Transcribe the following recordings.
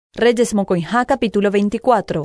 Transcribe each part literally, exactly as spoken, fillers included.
Reyes Mocoinha capítulo veinticuatro.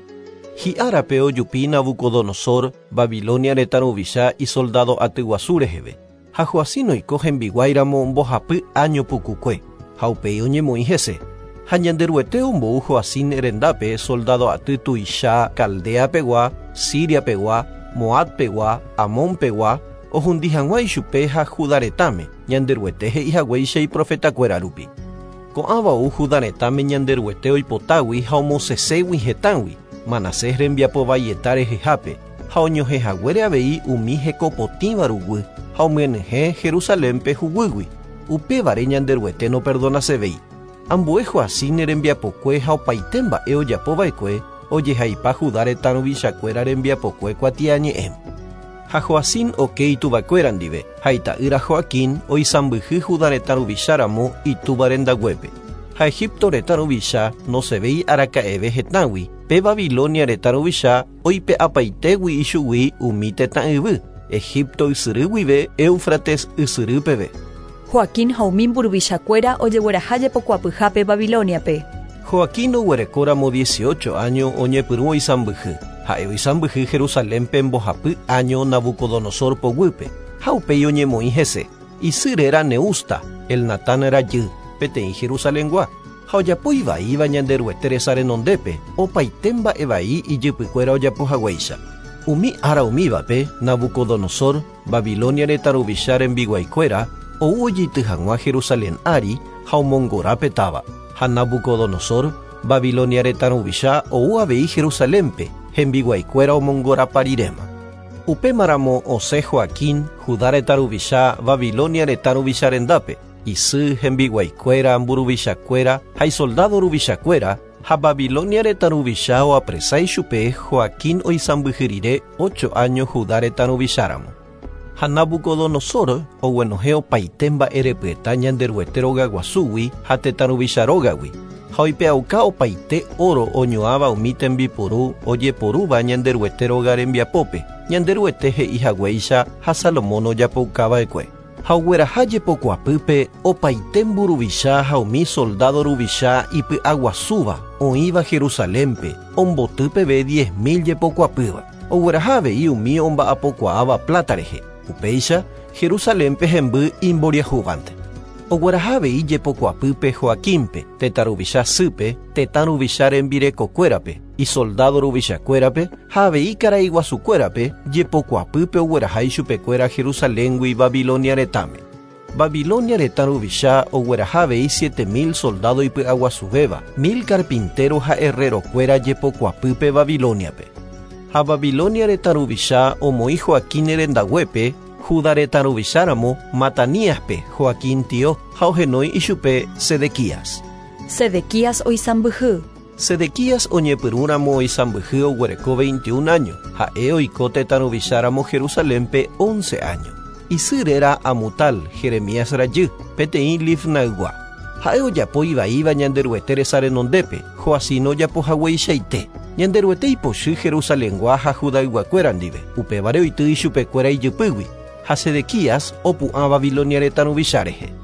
Hi'árape ojupi Nabucodonosor, Babilonia retarovicha y soldado atyguasúreheve. Ha Joacín oiko hembiguáiramo mbohapy año pukukue. Ha upéi oñemoĩ hese. Ha ñanderuete ombou Joacín rendápe soldado aty tuicha Caldea pegua, Siria pegua, Moab pegua, Amón pegua, ohundi hag̃uã ichupe ha Juda retãme, ñanderuete he'ihag̃uáicha iprofetakuéra rupi. Ko'ãva ou Juda retãme ñanderuete oipotágui ha omoseségui hetãgui Manasés rembiapo vaieta rehehápe ha oñohehaguére avei umi hekopotĩva ruguy ha omyenyhẽ Jerusalémpe huguýgui. Upévare ñanderuete noperdonasevei. Ambue Joacín rembiapokue ha opaite mba'e ojapova'ekue ojehaipa Juda retãrovichakuéra rembiapokue kuatiañe'ẽme. Ha Joacín oke ituva'ekuéra ndive ha ita'ýra Joaquín oisãmbyhy Juda retãrovicharamo itúva rendaguépe. Ha Egipto retãrovicha nosevei araka'eve hetãgui pe Babilonia retãrovicha oipe'apaitégui ichugui umi tetã yvy Egipto ysyry guive Éufrates ysyry peve. Joaquín ha umi mburuvichakuéra ojegueraha jepokuaapyhápe Babiloniape. Joaquín oguerekóramo dieciocho año oñepyrũ oisãmbyhy ha'e oisãmbyhy Jerusalémpe mbohapy año Nabucodonosor poguýpe ha upéi oñemoĩ hese. Isyrera Neusta, el Natán rajy peteĩ Jerusalengua ha ojapo ivaíva ñanderuete resa renondépe opaite mba'e vai ijypykuéra ojapohaguáicha. Umi ára umívape Nabucodonosor, Babilonia retãrovicha rembiguaikuéra ou ojeity hag̃ua Jerusalén ári ha omongórape táva. Ha Nabucodonosor, Babilonia retãrovicha ou avei Jerusalémpe hembiguaikuéra omongóraparirema. Upémaramo osẽ Joaquín Juda retãrovicha Babilonia retãrovicha rendápe isy hembiguaikuéra mburuvichakuéra ha isoldado ruvichakuéra ha Babilonia retãrovicha oapresái chupe Joaquín oisãmbyhy rire ocho año Juda retãrovicharamo. Ha Nabucodonosor oguenohẽ opaite mba'e repyta ñanderuete rogaguasúgui ha tetãrovicha rógagui ha oipe'auka opaite oro oñoãva umi tembiporu ojeporúva ñanderuete róga rembiapópe ñanderuete he'ihaguéicha ha Salomón ojapoukava'ekue. Ha ogueraha jepokuaapýpe opaite mburuvicha ha umi soldado ruvicha ipy'aguasúva oĩva Jerusalémpe omboty peve diez mil jepokuaapýva. Ogueraha avei umi omba'apokuaáva plata rehe. Upéicha Jerusalémpe hemby imboriahuvánte. Ogueraha avei jepokuaapýpe Joaquínpe tetãruvicha sýpe tetãruvicha rembirekokuérape isoldado ruvichakuérape ha avei karai guasukuérape jepokuaapýpe ogueraha ichupekuéra Jerusaléngui Babilonia retãme. Babilonia retãruvicha ogueraha avei siete mil soldado ipy'aguasuvéva mil carpintero ha herrerokuéra jepokuaapýpe Babiloniape. Ha Babilonia retãruvicha omoĩ Joaquín rendaguépe Juda retãrovicharamo Mataníaspe Joaquín tio ha ohenói ichupe Sedequías. Sedequías oisãmbyhy. Sedequías oñepyrũramo oisãmbyhy oguereko veintiún año ha'e oiko tetãrovicharamo Jerusalémpe once año. Isyrera Amutal Jeremías rajy peteĩ Livnaygua. Ha'e ojapo ivaíva ñanderuete resa renondépe Joacín ojapohagueichaite. Ñanderuete ipochy Jerusalengua ha Judayguakuéra ndive upévare oity ichupekuéra ijypýgui ha Sedequías opu'ã Babilonia retãrovicha rehe.